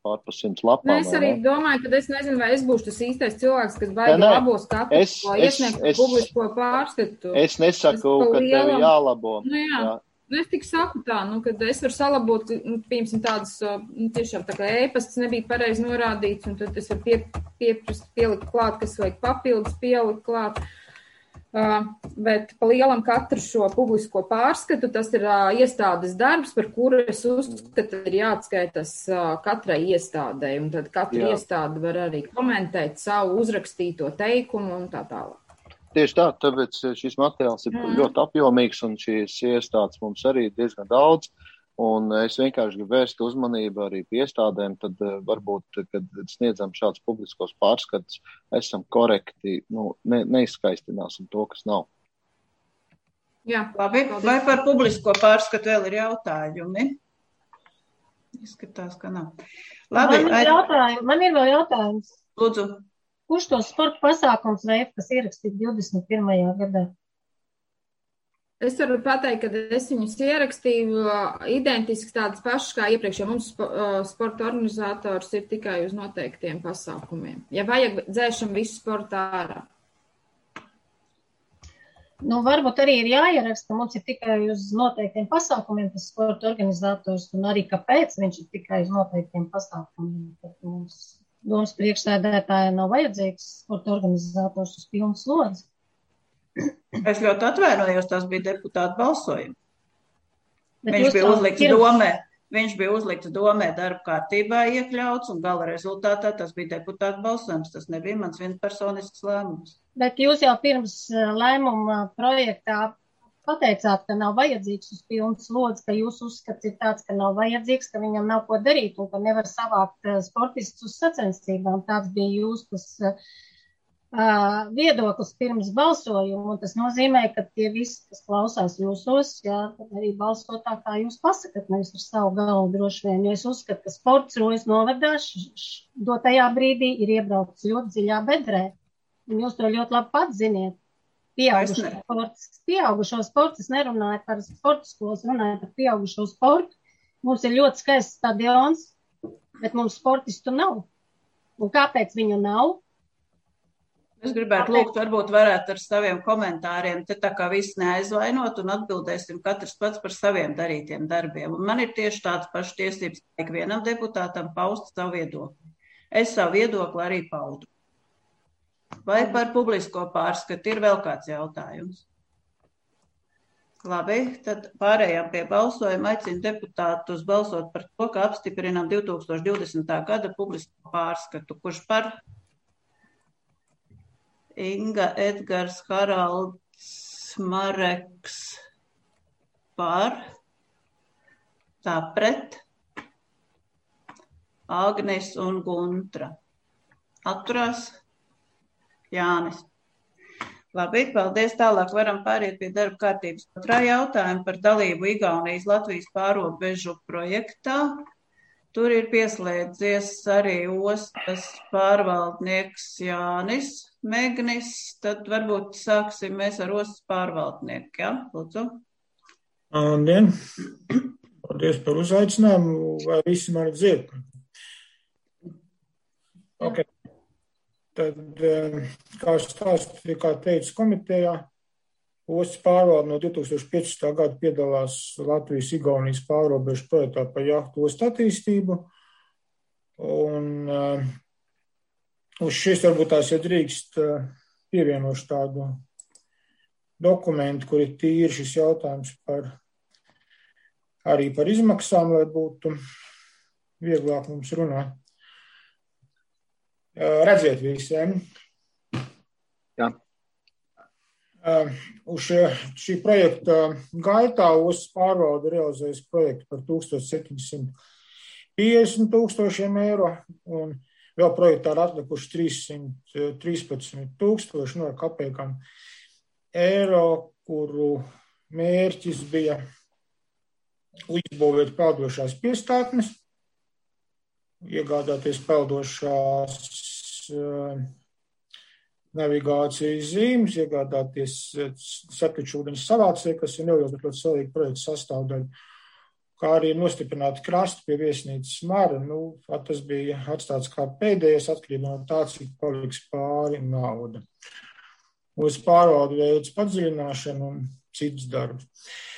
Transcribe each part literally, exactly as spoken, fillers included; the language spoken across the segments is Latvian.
pār pa simts lapām. Nē, es arī ne? domāju, ka es nezinu, vai es būšu tas īstais cilvēks, kas baigi labo skatu, es, lai es, iesniegtu es, publisko pārskatu. Es nesaku, es ka tev jālabo. Nu jā, jā. Nu, es tik saku tā, nu, kad es varu salabot, nu, piemēram, tādas, nu, tiešām tā kā ēpasts nebija pareizi norādīts, un tad es varu pie, pieprast, pielikt klāt, kas vajag papildus pielikt klāt. Uh, bet pa lielam katru šo publisko pārskatu, tas ir uh, iestādes darbs, par kuru es uzskatu, ir jāatskaitas uh, katrai iestādei, un tad katra Jā. iestāde var arī komentēt savu uzrakstīto teikumu un tā tālāk. Tieši tā, tāpēc šis materiāls ir mm. ļoti apjomīgs, un šīs iestādes mums arī diezgan daudz, un es vienkārši gribu vērst uzmanību arī pie iestādēm, tad varbūt, kad sniedzam šāds publiskos pārskats, esam korekti, nu, ne, neizskaistināsim to, kas nav. Jā, labi. Vai par publisko pārskatu vēl ir jautājumi? Izskatās, ka nav. Labi. Man ir, jautājumi, man ir vēl jautājums. Lūdzu. Kurš tos sporta pasākums veids, kas ierakstīts divdesmit pirmajā gadā? Es varu pateikt, ka es viņus ierakstīju identiski tādas pašas kā iepriekš, jo mums sporta organizators ir tikai uz noteiktiem pasākumiem. Ja vajag, dzēšam visu sportu ārā. Nu, varbūt arī ir jāieraksta, mums ir tikai uz noteiktiem pasākumiem tas sporta organizators, un arī kāpēc viņš ir tikai uz noteiktiem pasākumiem. Tad mums domas priekšsēdētāja nav vajadzīgs sporta organizators uz pilnu slodzi. Es ļoti atvainojos, tas bija deputāta balsojumi. Viņš bija uzlikts pirms... domē, viņš bija uzlikts domē darba kārtībā iekļauts, un gala rezultātā tas bija deputāta balsojums. Tas nebija mans vienpersonisks lēmums. Bet jūs jau pirms lēmuma projektā pateicāt, ka nav vajadzīgs uz pilnu slodzi, ka jūs uzskats ir tāds, ka nav vajadzīgs, ka viņam nav ko darīt un ka nevar savākt sportistus uz sacensībām. Tāds bija jūs tas Uh, viedoklis pirms balsojuma, un tas nozīmē, ka tie visi, kas klausās jūsos, jā, tad arī balso tā, kā jūs pasakat, nevis ar savu galvu droši vien, jo es uzskatu, ka sports Rojas novadā dotajā brīdī ir iebraukts ļoti dziļā bedrē, un jūs to ļoti labi pats ziniet. Pieaugušo sports, pieaugušo sports, es nerunāju par sporta skolas, runāju par pieaugušo sportu. Mums ir ļoti skaists stadions, bet mums sportistu nav. Un kāpēc viņu nav? Es gribētu lūgt, varbūt varētu ar saviem komentāriem te tā kā viss neaizvainot un atbildēsim katrs pats par saviem darītiem darbiem. Un man ir tieši tāds pašs tiesības, ka ikvienam deputātam paust savu viedokli. Es savu viedokli arī paudu. Vai par publisko pārskatu ir vēl kāds jautājums? Labi, tad pārējām pie balsojuma. Aicinu deputātus balsot par to, ka apstiprinām divi tūkstoši divdesmitā gada publisko pārskatu. Kurš par? Inga, Edgars, Haralds, Mareks par, tā pret, Agnes un Guntra. Atturās Jānis. Labi, paldies. Tālāk varam pāriet pie darba kārtības otrā jautājuma par dalību Igaunijas Latvijas pārobežu projektā. Tur ir pieslēdzies arī ostas pārvaldnieks Jānis Megnis. Tad varbūt sāksim mēs ar ostas pārvaldnieku. Jā, lūdzu. Labdien. Paldies par uzaicinājumu. Vai visi mani dzird? Ok. Tad, kā stāstīju, kā teicu komitejā, ostas pārvalde no divi tūkstoši piecdesmitā gada piedalās Latvijas Igaunijas pārrobežu projektā par jahtu ostu attīstību. Un uh, uz šis varbūt tās, ja drīkst, uh, pievienošu tādu dokumentu, kur ir tīri šis jautājums par arī par izmaksām, lai būtu vieglāk mums runāt. Uh, redziet visiem. Jā. Uh, uz šie, šī projekta gaitā ostas pārvalde realizējas projektu par tūkstoš septiņsimt piecdesmit tūkstošiem eiro, un vēl projektā ir atlikuši trīssimt trīspadsmit tūkstoši no kapekām eiro, kuru mērķis bija izbūvēt peldošās piestātnes, iegādāties peldošās uh, navigācijas zīmes, iegādāties sakrečūdeņas savācēju, kas ir neliels, bet ļoti svarīgi projekta sastāvdaļa. kā arī nostiprināt krastu pie viesnīcas Mara. Nu, tas bija atstāts kā pēdējais, atkarībā no tā, cik paliks pāri nauda. Uz pārvaldu veids padziļināšanu un cits darbs.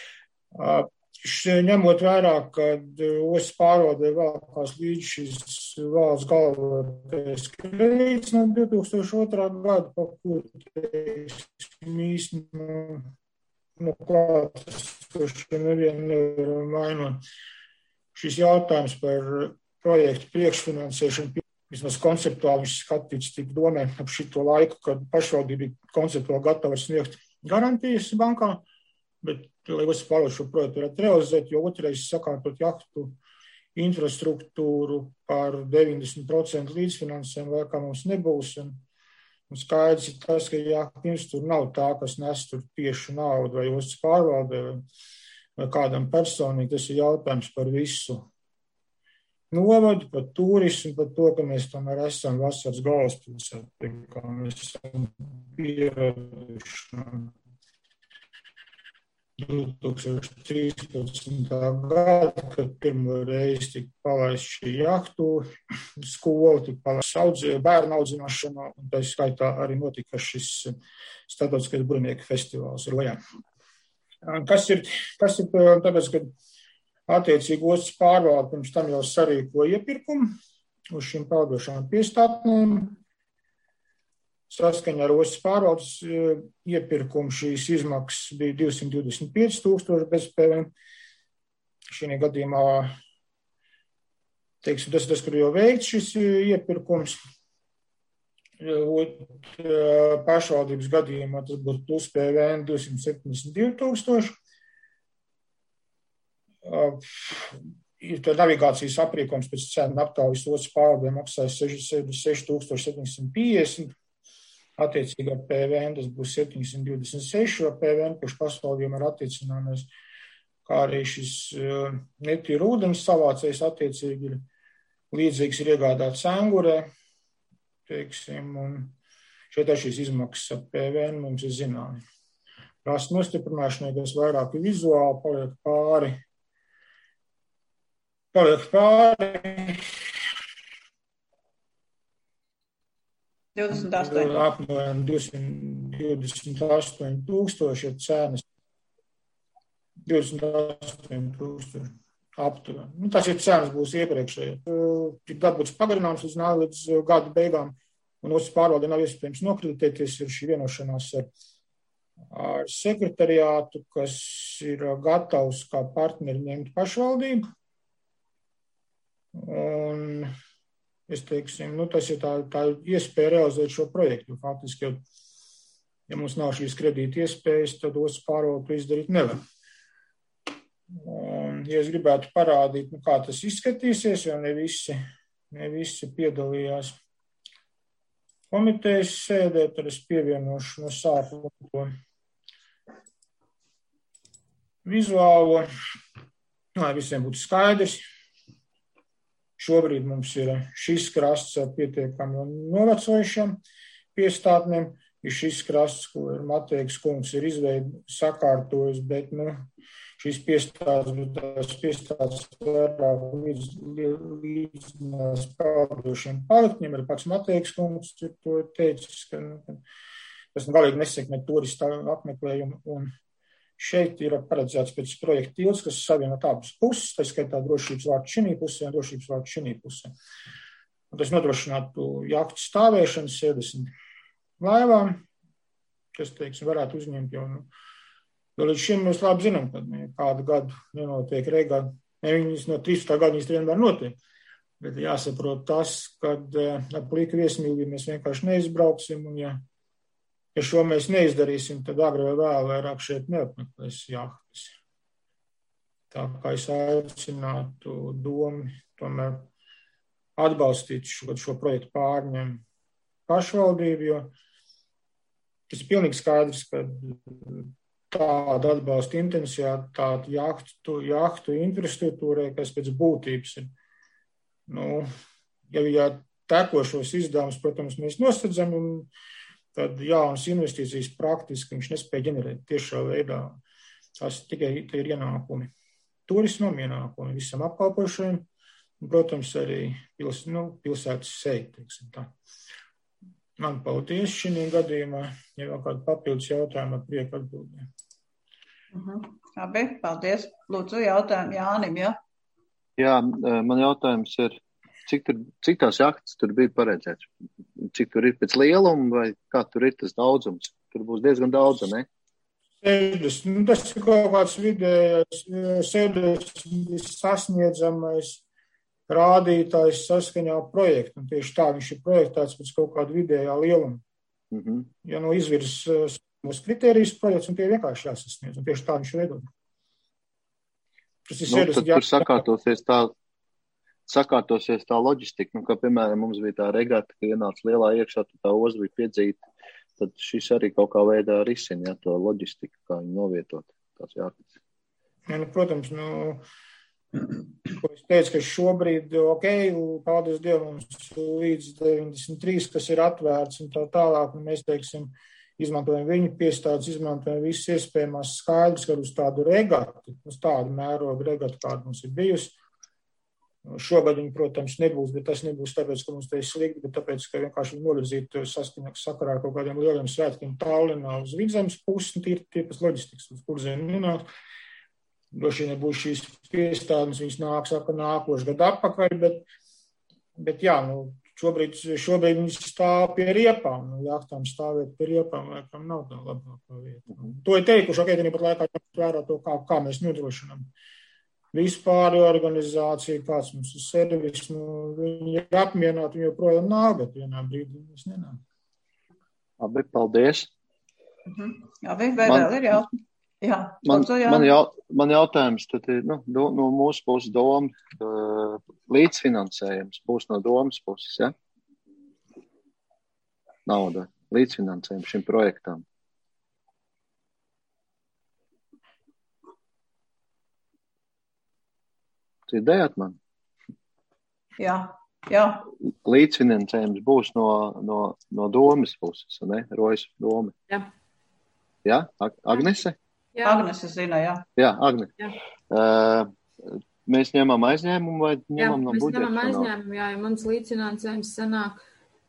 Ņemot vērā, kad ostas pārvaldē vēlkās līdz šis valsts galvenais kredīts no divi tūkstoši otrā gada, pa kur teiksim īsti no, no klātas, kurš nevienu nevaram vainot. Šis jautājums par projektu priekšfinansēšanu, vismaz konceptuāli viņš skatīts tik domē ap šito laiku, kad pašvaldība konceptuāli gatava sniegt garantijas bankā, bet, lai ostas pārvalde šo projektu varētu realizēt, jo otrais sakārtot jahtu infrastruktūru par deviņdesmit procentu līdzfinansējumu vēl kā mums nebūs. Un, un skaidrs ir tas, ka jahtu infrastruktūra nav tā, kas nes tur tieši naudu vai ostas pārvalde vai, vai kādam personīgi. Tas ir jautājums par visu novadu, par turismu, par to, ka mēs tomēr esam vasaras galvaspilsēta, kā mēs esam pieraduši. divi tūkstoši trīspadsmitā gada, kad pirmo reizi tika palaist šī jahtu skola, tika palaist audzē, bērnu audzināšana, un tā skaitā arī notika šis starptautiskais burvnieku festivāls ir lejā. Kas ir, kas ir tāpēc, kad attiecīgi ostas pārvalde pirms tam jau sarīko iepirkumu uz šīm peldošām piestātnēm. Saskaņā ar ostas pārvaldes iepirkumu šīs izmaksas bija divsimt divdesmit pieci tūkstoši bez P V N. Šī gadījumā, teiksim, tas ir tas, kur jau veikts šis iepirkums. Pašvaldības gadījumā tas būtu plus P V N divsimt septiņdesmit divi tūkstoši. Ir tā navigācijas aprīkojums pēc cenu aptaujas ostas pārvaldēm maksājas seši tūkstoši septiņsimt piecdesmit. Attiecīgi ar P V N tas būs septiņsimt divdesmit seši, ar P V N, kurš pašvaldībām ir attiecināmies, kā arī šis netīra ūdens savācējs attiecīgi ir līdzīgs ir iegādāts Angurē, teiksim, un šeit ar šīs izmaksas ar P V N mums ir zināmi. Rasta nostiprināšanai, kas vairāk ir vizuāli, paliek pāri, paliek pāri, divdesmit astoņi. Apmēram divsimt divdesmit astoņi tūkstoši ir cenas. divdesmit astoņi tūkstoši aptuveni. Nu, tas ir cenas būs iepriekšēji. Tik dabūts pagarinājums līdz, līdz gada beigām, un ostas pārvalde nav iespējams nokreditēties, ir šī vienošanās ar, ar sekretariātu, kas ir gatavs kā partneri ņemt pašvaldību. Un es teiksim, nu, tas ir tā, tā iespēja realizēt šo projektu. Faktiski, jau, ja mums nav šīs kredīta iespējas, tad ostas pārvalde to izdarīt nevar. Un, ja es gribētu parādīt, nu, kā tas izskatīsies, jo ne visi, ne visi piedalījās komitejas sēdē, tad es pievienošu no sākuma to vizuālo, lai visiem būtu skaidrs. Šobrīd mums ir šis krasts ar pietiekami novecojušiem piestātnēm. Ir šis krasts, ko ir Mateiks kungs ir izveidu sakārtojis, bet, nu, šis piestāts, tās piestāts vairāk līdz, līdz peldošiem paliktņiem. Ir pats Mateiks kungs ir to teicis, ka, ka tas galīgi nesekmē turistu apmeklējumu. Un šeit ir paredzēts pēc projekta tilts, kas savienot abas puses, tā skaitā drošības vārtu šinī pusē un drošības vārtu šinī pusē. Un tas nodrošinātu jahtu stāvēšanu sēdesmit laivām, kas, teiksim, varētu uzņemt jau, nu, jo līdz šim mēs labi zinām, ka ne, kādu gadu nenotiek reigādi, ne viņas no trīspadsmitā gada viņas vienmēr notiek, bet jāsaprot tas, kad ar plīku viesmīlību mēs vienkārši neizbrauksim, un ja Ja šo mēs neizdarīsim, tad agri vai vēl vairāk šeit neapmeklēs jahtas. Tā kā es aicinātu domu tomēr atbalstīt šo, šo projektu pārņem pašvaldību, jo tas ir pilnīgi skaidrs, ka tāda atbalsta intensitāte jahtu, jahtu infrastruktūrai, kas pēc būtības ir, nu, ja, ja tekošos izdevumus, protams, mēs nosadzam, un tad jaunas investīcijas praktiski viņš nespēja ģenerēt tiešā veidā. Tas tikai ir ienākumi. turismam ienākumu visam apkalpošajiem, un, protams, arī pils, nu, pilsētas seja, teiksim tā. Man paldies šī gadījumā, ja vēl kādu papildus jautājumu ar prieku atbildēm. Mhm. Labi, paldies. Lūdzu, jautājumu Jānim, ja? Jā, man jautājums ir, cik, tur, cik tās jahtas tur bija paredzēts? Cik tur ir pēc lieluma vai kā tur ir tas daudzums? Tur būs diezgan daudz, ne? sešdesmit, nu, tas ir kaut kāds vidējais, sešdesmit sasniedzamais rādītājs saskaņā projektu. Un tieši tā viņš ir projektēts pēc kaut kāda vidējā lieluma. Mhm. Ja nu izvirs mūsu kritērijas projekts, un tie vienkārši jāsasniedz, un tieši tā viņš veidot. Tas ir nu, tad tur sakārtosies tā, sakārtosies tā loģistika, nu, ka, piemēram, mums bija tā regata, ka ienāca lielā iekšā, tad tā oza bija piedzīta, tad šis arī kaut kā veidā risina, ja, to loģistiku, kā viņu novietot, tās jātic. Ja, nu, protams, nu, ko es teicu, ka šobrīd, ok, paldies Dievam, mums līdz deviņdesmit trīs, kas ir atvērts un tā tālāk, un mēs, teiksim, izmantojam viņu piestādes, izmantojam visas iespējamās skaidrs, kad uz tādu regatu, uz tādu mērogu regatu, kāda mums ir bijusi. Šogad viņi, protams, nebūs, bet tas nebūs tāpēc, ka mums te ir slikti, bet tāpēc, ka vienkārši novirzīt saskaņā sakarā ar kaut kādiem lieliem svētkiem Tallinā uz Vidzemes pusi, un tie ir pēc loģistikas, uz kurziem nenāk. Droši vien būs šīs piestādes, viņas nāks nākošu gadu atpakaļ, bet, bet jā, nu, Šobrīd, šobrīd viņi stāv pie riepām. Nu, jahtām stāvēt pie riepām, laikam nav tā labākā vieta. Mm-hmm. To ir teikuši, ok, tad pat laikā jābūt vērā to, kā, kā mēs nodrošinām vispār organizāciju, kāds mums ir servis. Nu, viņi ir apmierināti, viņi joprojām nāk, bet vienā brīdī mēs nenāk. Labi, paldies. Mm-hmm. Jā, vai man, vēl ir jautājums? Jā, man, jā. Man, jau, man jautājums tad ir, nu, do, no mūsu puses doma, uh, līdzfinansējums būs no domas puses, ja? Nauda, līdzfinansējums šim projektam. Dzirdējāt man? Jā, jā. Līdzfinansējums būs no, no, no domas puses, ne? Rojas doma. Jā. Jā, Ag- Agnese? Jā. Agnese zina, jā. Jā, Agne. Jā. Uh, mēs ņemam aizņēmumu vai ņemam jā, no budžeta? budžeta? Jā, mēs ņemam aizņēmumu, jā, jo mums līdzfinansējums sanāk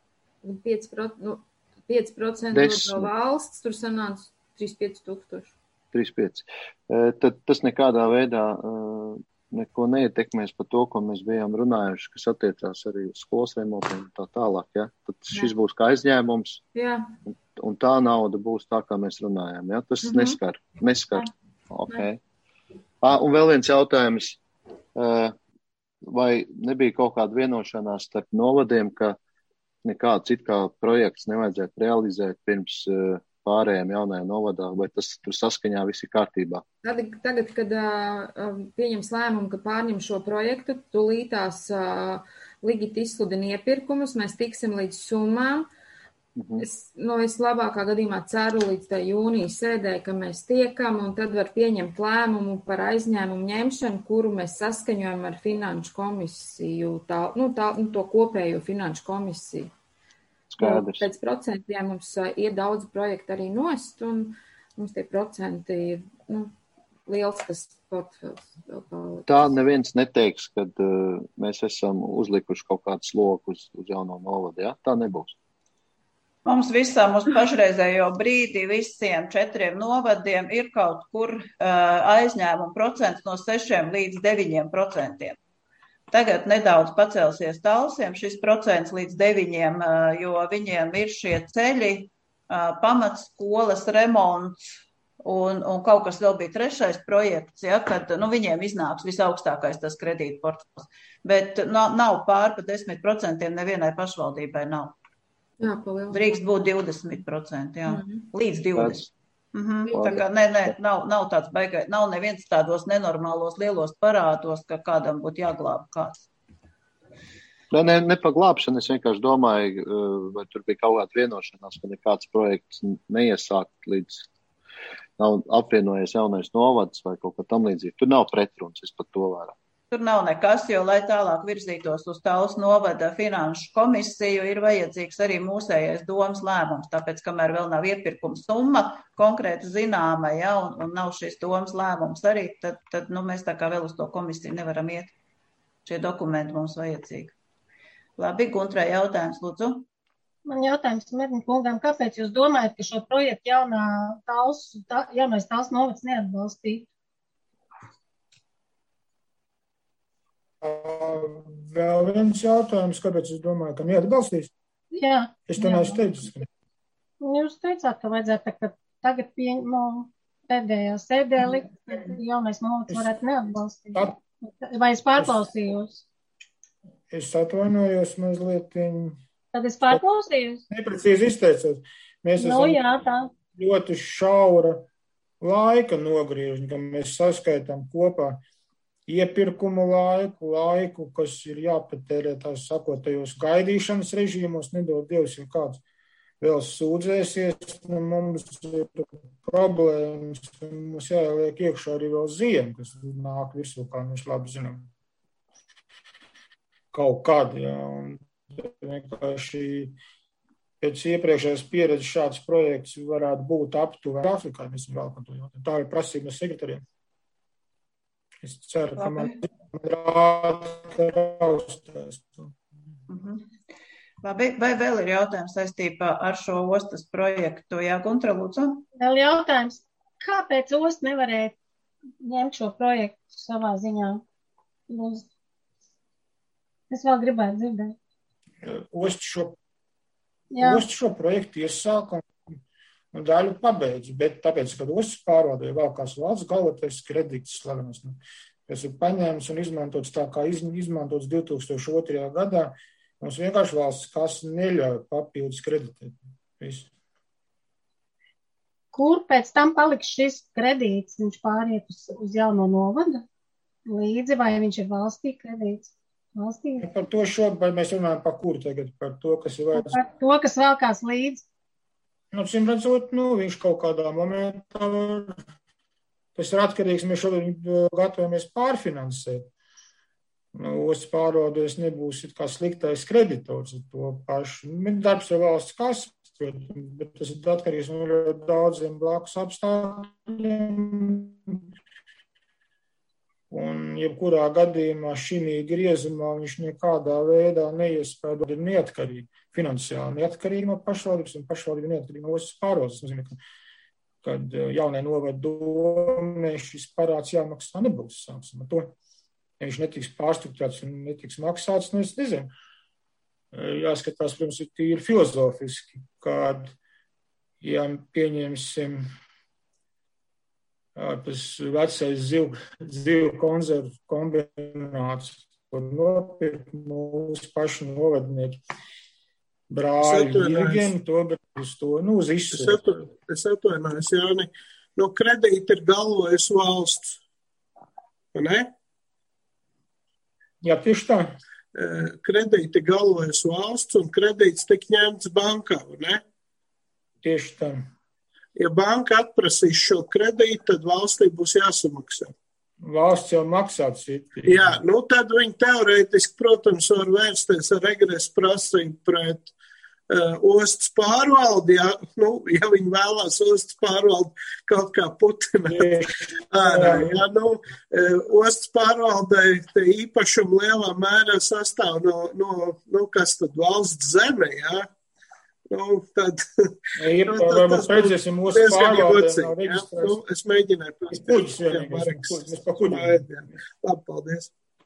pieci procenti, nu, pieci procenti no valsts, tur sanāca trīs pieci tūkstoši. trīs pieci. Uh, tad tas nekādā veidā uh, neko neietekmēs par to, ko mēs bijām runājuši, kas attiecās arī uz skolas remontiem un tā tālāk, ja? Tad šis jā. Būs kā aizņēmums. Jā. Un, un tā nauda būs tā, kā mēs runājām, ja? Tas mm-hmm. neskar. Neskar. Ok. Ah, un vēl viens jautājums. Uh, vai nebija kaut kāda vienošanās starp novadiem, ka nekāds it kā projekts nevajadzētu realizēt pirms uh, pārējiem jaunajā novadā, vai tas tur saskaņā viss ir kārtībā? Tagad, tagad kad uh, pieņems lēmumu, ka pārņem šo projektu, tūlītās uh, Ligita izsludina iepirkumus, mēs tiksim līdz summām. Mm-hmm. Es, nu, es labākā gadījumā ceru līdz tā jūnijas sēdē, ka mēs tiekam, un tad var pieņemt lēmumu par aizņēmumu ņemšanu, kuru mēs saskaņojam ar finanšu komisiju, tā, nu, tā, nu, to kopējo finanšu komisiju. Skaidrs. Pēc procentiem mums ir daudz projektu arī nost, un mums tie procenti ir, nu, liels tas portfels. Tā neviens neteiks, kad uh, mēs esam uzlikuši kaut kādu sloku uz, uz jauno novadu, ja? Tā nebūs. Mums visām uz pašreizējo brīdi visiem četriem novadiem ir kaut kur uh, aizņēmuma procents no sešiem līdz deviņiem procentiem. Tagad nedaudz pacelsies Talsiem šis procents līdz deviņiem, jo viņiem ir šie ceļi, pamatskolas remonts un, un kaut kas vēl bija trešais projekts, ja, kad nu, viņiem iznāks visaugstākais tas kredīta portfels. Bet nav, nav pār pa desmit procentiem nevienai pašvaldībai nav. Jā, palielināt. Drīkst būt divdesmit procenti, jā, mm-hmm. līdz divdesmit. Mhm. Labi. Tā kā ne, ne, nav, nav tāds baigai, nav neviens tādos nenormālos lielos parādos, ka kādam būtu jāglāb kāds. Ne, ne, ne pa glābšanu, es vienkārši domāju, vai tur bija kaut kāda vienošanās, ka nekāds projekts neiesākt līdz nav apvienojies jaunais novads vai kaut kā tam līdzīgi. Tur nav pretruns, es pat to varu. Tur nav nekas, jo, lai tālāk virzītos uz Talsu novada finanšu komisiju, ir vajadzīgs arī mūsējais domas lēmums, tāpēc, kamēr vēl nav iepirkuma summa konkrēti zināma, ja, un, un nav šis domas lēmums arī, tad, tad nu, mēs tā kā vēl uz to komisiju nevaram iet. Šie dokumenti mums vajadzīgi. Labi, Guntrai jautājums, lūdzu. Man jautājums Medņa kungam, kāpēc jūs domājat, ka šo projektu jaunā Talsu, tā, jaunais Talsu novads neatbalstīja? Vēl viens jautājums, kāpēc es domāju, ka neatbalstīs? Jā. Es to neesmu teicis. Jūs teicāt, ka vajadzētu ka tagad pieņem, no pēdējā sēdē likt, ka jaunais novads varētu neatbalstīt. At... Vai es pārklausījos? Es, es atvainojos mazliet. Tad es pārklausījos? Neprecīzi izteicos. Mēs no, esam jā, tā. ļoti šaura laika nogriežņi, ka mēs saskaitām kopā iepirkumu laiku, laiku, kas ir jāpatērē tās sakotajos gaidīšanas režīmos, nedod Dievs, ja kāds vēl sūdzēsies, nu, mums ir problēmas, mums jāieliek iekšā arī vēl ziema, kas nāk virsū, kā mēs labi zinām. Kaut kad, jā, un vienkārši pēc iepriekšējās pieredzes šāds projekts varētu būt aptuveni Afrikā, mēs vēl par to jautājumu. Tā ir prasība sekretariem. Es ceru, ka man rāda raustās. Mhm. Labi, vai vēl ir jautājums saistībā ar šo ostas projektu? Jā, Guntra, lūdzu. Vēl jautājums, kāpēc osta nevarēja ņemt šo projektu savā ziņā? Lūdzu. Es vēl gribētu dzirdēt. Osta šo, osta šo projektu iesāka un, un daļu pabeidz, bet tāpēc, kad ostas pārvaldīja vēl kāds valsts galvotais kredīts slavenas, kas ir paņēmis un izmantots tā kā iz, izmantots divi tūkstoši otrajā gadā, mums vienkārši valsts kas neļauj papildus kreditēt. Visu. Kur pēc tam paliks šis kredīts? Viņš pāriet uz, uz jauno novadu līdzi, vai viņš ir valstī kredīts? Valstī? Par to šobrīd mēs runājam par kuru tagad, par to, kas ir vajadz. Par to, kas vēlkās līdzi. Nu, cim redzot, nu, viņš kaut kādā momentā, tas ir atkarīgs, mēs šobrīd gatavojamies pārfinansēt. Nu, ostas pārvaldes nebūs it kā sliktais kreditors ar to pašu. Darbs ir valsts kas, bet tas ir atkarīgs no daudziem blakus apstākļiem. Un jebkurā gadījumā šī griezumā viņš nekādā veidā neiespēja ir neatkarīgi, finansiāli neatkarīgi no pašvaldības un pašvaldība neatkarīgi no ostas pārvaldes. Tas nozīmē, ka, kad jaunai novada domē šis parāds jāmaksā nebūs sāksim ar to. Ja viņš netiks pārstrukturēts un netiks maksāts, nu es nezinu. Jāskatās, protams, ir tīri filozofiski, kad, ja pieņemsim tas vecais zivu, zivu konzervu kombināts, kur nopirkt mūsu pašu novadnieki brāļi ilgiem, to, bet uz to, nu, uz izsver. Es atvainājos, Jāni, no kredīta ir galvojas valsts, ne? Jā, tieši tā. Kredīti galvojas valsts un kredīts tik ņemts bankā, ne? Tieši tā. Ja banka atprasīs šo kredītu, tad valstī būs jāsamaksā. Valsts jau maksā citi. Jā, nu tad viņi teorētiski, protams, var vērsties ar regresu prasību pret uh, ostas pārvaldi, ja, nu, ja viņi vēlās ostas pārvaldi kaut kā putināt. Ārā, ja, nu, uh, ostas pārvaldei te īpašumu lielā mērā sastāv no, no, no kas tad valsts zeme, jā. Nu, tad, ir, nu, tad varbūt redzēsim mūsu pārvaldē nav reģistrēs. Nu, es mēģināju pēc kuģis vienīgais. Mēs pa kuģim. Labi, paldies.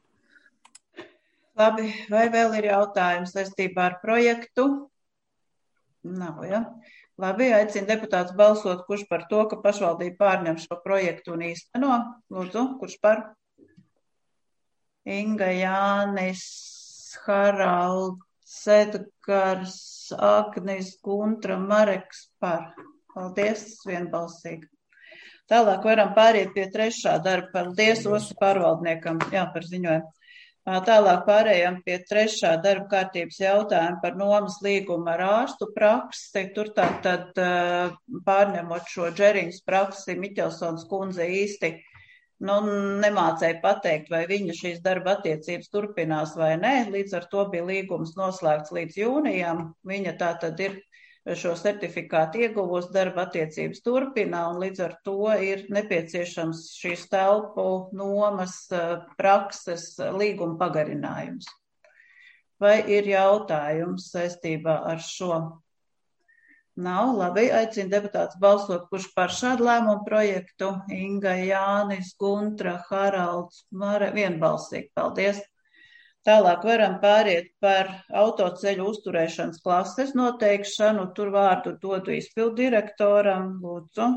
Labi, vai vēl ir jautājums saistībā ar projektu? Nav, ja? Labi, aicinu deputātus balsot, kurš par to, ka pašvaldība pārņem šo projektu un īsteno. Lūdzu, kurš par? Inga, Jānis, Haralds, Edgars, Agnis, Guntra, Mareks par. Paldies, vienbalsīgi. Tālāk varam pāriet pie trešā darba. Paldies ostas pārvaldniekam, jā, par ziņojumu. Tālāk pārējām pie trešā darba kārtības jautājuma par nomas līgumu ar ārstu praksi. Tur tātad pārņemot šo džeriņas praksi, Miķelsons kundze īsti nu, nemācēja pateikt, vai viņa šīs darba attiecības turpinās vai nē. Līdz ar to bija līgums noslēgts līdz jūnijam. Viņa tā tad ir šo certifikātu ieguvusi, darba attiecības turpinā, un līdz ar to ir nepieciešams šīs telpu nomas prakses līguma pagarinājums. Vai ir jautājums saistībā ar šo? Nav, labi, aicinu deputātus balsot, kurš par šādu lēmumu projektu. Inga, Jānis, Guntra, Haralds, Mare, vienbalsīgi, paldies. Tālāk varam pāriet par autoceļu uzturēšanas klases noteikšanu. Tur vārdu dodu izpildu direktoram. Lūdzu.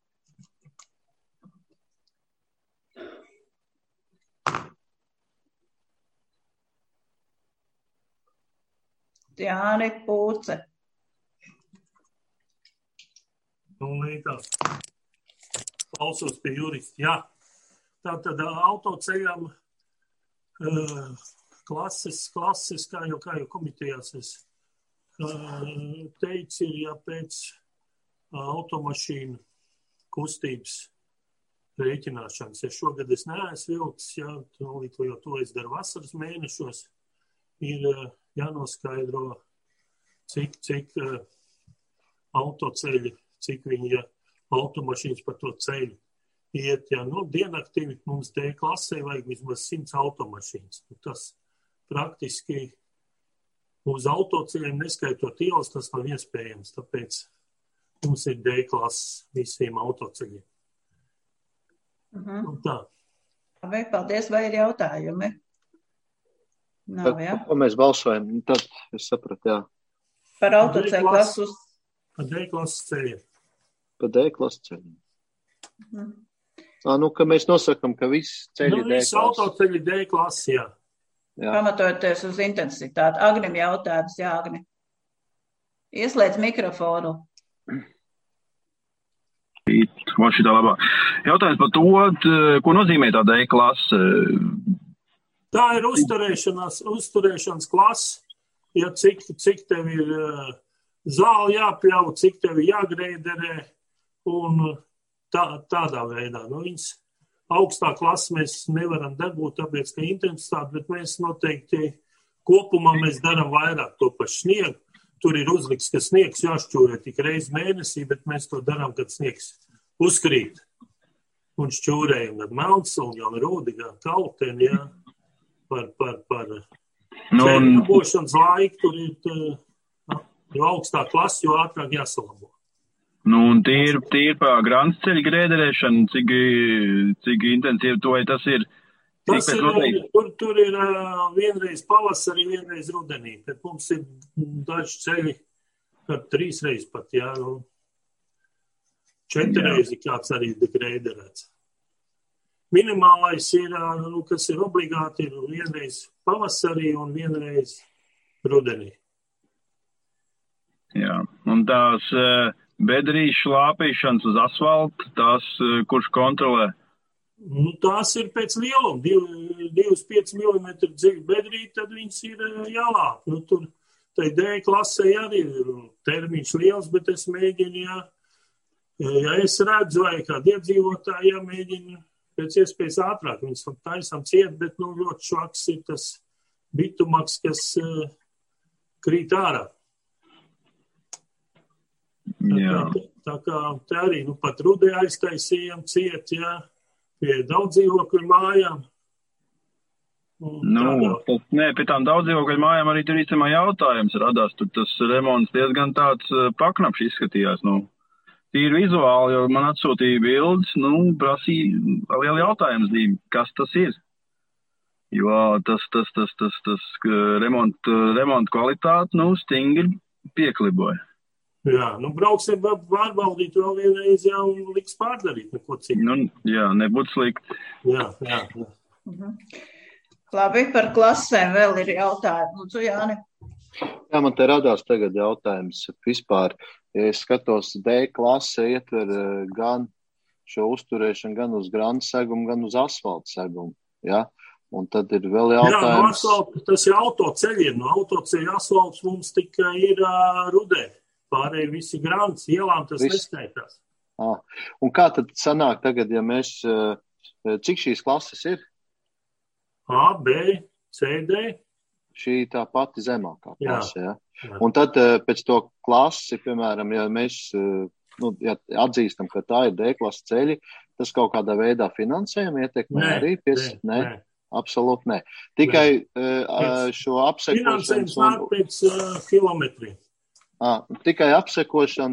Jāni Pūce. Nu, liekas, klausos pie juristi. Jā, tātad autoceļam uh, klases, klases, kā jau, kā jau komitejās es teicu, ir, ja pēc automašīnu kustības rēķināšanas. Ja šogad es neesmu vilcis, ja, līdz jau to es daru vasaras mēnešos, ir jānoskaidro, cik, cik autoceļi, cik viņi, ja automašīnas par to ceļu iet. Ja, nu, dienaktīvi mums D klasē vajag vismaz simts automašīnas. Tas praktiski uz autoceļiem, neskaitot ielas, tas nav iespējams, tāpēc mums ir D klases visiem autoceļiem. Uh-huh. Un tā. Vai, paldies, vai ir jautājumi? Nav, jā? Ko mēs balsojam? Tad es sapratu, jā. Par autoceļu klases? Par D klases ceļiem. Par D klases ceļiem. Uh-huh. Ā, nu, ka mēs nosakam, ka visi ceļi nu, D klases. Visi autoceļi D klases, jā. Jā. Pamatojoties uz intensitāti. Agnim jautājums, jā, Agni. Ieslēdz mikrofonu. Man šitā labā. Jautājums par to, ko nozīmē tā D klase? Tā ir uzturēšanās, uzturēšanas klase. Ja cik, cik tev ir uh, zāli jāpļauj, cik tev ir jāgreiderē un tā, tādā veidā. Nu, viņas augstā klasa mēs nevaram dabūt, tāpēc, ka intensitāte, bet mēs noteikti kopumā mēs darām vairāk to pašu sniegu. Tur ir uzlikts, ka sniegs jāšķūrē tik reizi mēnesī, bet mēs to darām, kad sniegs uzkrīt. Un šķūrējam gan Melnsalu, gan Rūdi, gan Kalteni, jā, par, par, par nu, ceļu bošanas laiku. Tur ir, tā, jo augstā klasa, jo ātrāk jāsalabo. Nu, un tīri, tīri pa grāns ceļu grēderēšanu, cik, cik intensīvi to vai tas ir? Tas ir, tur, tur ir uh, vienreiz pavasarī, vienreiz rudenī. Tad mums ir daži ceļi, kad trīs reizes pat, jā, nu, četri reizi kāds arī grēderēts. Minimālais ir, uh, nu, kas ir obligāti, ir vienreiz pavasarī un vienreiz rudenī. Jā, un tās uh, bedrīšu lāpīšanas uz asfaltu, tās, uh, kurš kontrolē? Nu, tās ir pēc lieluma, divi līdz pieci milimetri dziļi bedrīt, tad viņas ir jālāp. Nu, tur tai D klasē arī ir termiņš liels, bet es mēģinu, ja, ja es redzu, vai kādi iedzīvotāji, ja mēģinu pēc iespējas ātrāk. Viņas taisam ciet, bet nu, ļoti švaks ir tas bitumaks, kas uh, krīt ārā. Jā. Tā, tā kā te arī, nu, pat rudē aiztaisījam ciet, jā. Pie daudz dzīvokļu mājām. Nu, tas, nē, pie tām daudz dzīvokļu mājām arī tur īstenībā jautājums radās. Tur tas remonts diezgan tāds paknapši izskatījās. Nu, tīri vizuāli, jo man atsūtīja bildes, nu, prasīja lielu jautājumu zīmi, kas tas ir. Jo tas, tas, tas, tas, tas remont, remont kvalitāte, nu, stingri piekliboja. Jā, nu brauksim pārbaudīt vēl vienreiz jau un liks pārdarīt neko citu. Nu, jā, nebūtu slikti. Jā, jā, jā. Mhm. Labi, par klasēm vēl ir jautājumi. Lūdzu, Jāni. Jā, man te radās tagad jautājums vispār. Ja es skatos, D klase ietver gan šo uzturēšanu, gan uz grāns segumu, gan uz asfalta segumu. Ja? Un tad ir vēl jautājums. Jā, no asfalta, tas ir autoceļiem. No autoceļa asfalts mums tikai ir uh, rudē. Pārējie visi grāns, ielām tas Viss. Neskaitās. Ah. Un kā tad sanāk tagad, ja mēs uh, Cik šīs klases ir? A, B, C, D. Šī tā pati zemākā klase, jā. Jā. Un tad pēc to klasi, piemēram, ja mēs nu, ja atzīstam, ka tā ir D klases ceļi, tas kaut kādā veidā finansējumu ietekmē Nē, arī? Pies... nē, nē. nē. Absolūti nē. Tikai Nē. šo apsekošanu... Finansējums nāk pēc uh, kilometriem. À, tikai apsekošana